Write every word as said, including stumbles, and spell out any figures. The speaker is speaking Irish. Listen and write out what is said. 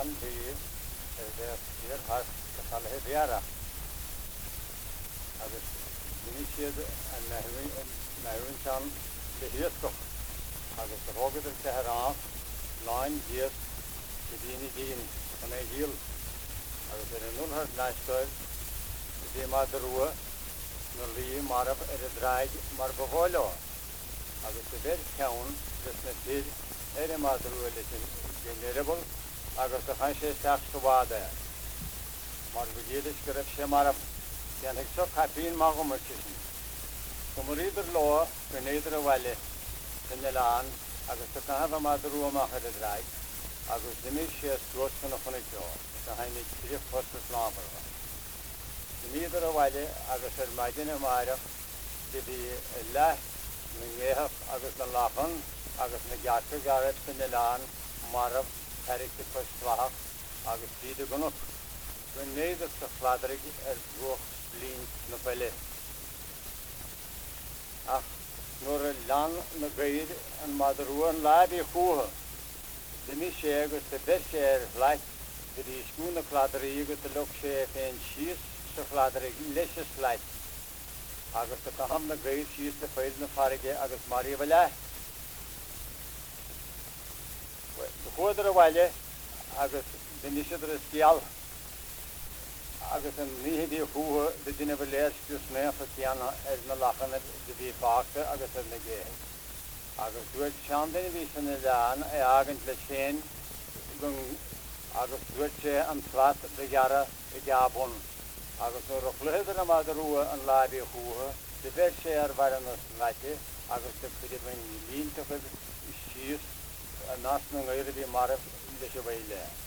Lan die der hier has salhe diara agus dinisiad an nahwin nahwin chan de hiesco agus rogad er Teheran line dies de dini din an e hil agus er nun har nastoid de madrua no li marab er draig mar bevolo agus de ver kaun des net er madrua lekin generable agus de hanse staff subada mar vigelish geref shemarab yani so kafin magum machis kumurider lo peneder wale kenelan agus de kahava madrua ma khad drai agus demish slot no khonekyo de hayni kire first slaver peneder wale agus er majene mara de di allah min yeh agus lahan agus ne gyatse garet kenelan marab Erik de Postwach, agus die genoeg. When neder te fladderig er droog blind no pelle. Ach, nur lang no geid en madruan labi hoge. De misje agus de besje er light, de die schoene fladderig te lokse en schies so fladderig lesjes light. Agus de kaham no geid schies te feil no farige agus mari vela. Hodere wale agus de nisher skial agus en nie die hoe de dineveleers dus meer verkian as na lachen de die fakte agus er nege agus doet chande wie van de aan eigenlijk geen gung agus doet aan swat de jare jabon agus no rohleder ma de ruhe en labi hoe de verser waren ons late agus de pidwen lien te is nas no gaire die maar de